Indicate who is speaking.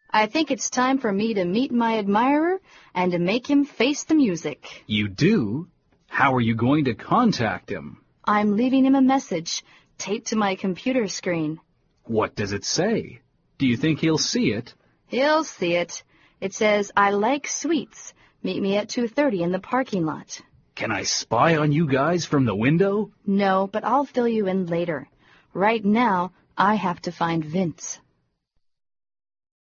Speaker 1: I think it's time for me to meet my admirer and to make him face the music.
Speaker 2: You do? How are you going to contact him?
Speaker 1: I'm leaving him a message, taped to my computer screen.
Speaker 2: What does it say? Do you think he'll see it?
Speaker 1: He'll see it. It says, I like sweets. Meet me at 2:30 in the parking lot.
Speaker 2: Can I spy on you guys from the window?
Speaker 1: No, but I'll fill you in later. Right now, I have to find Vince.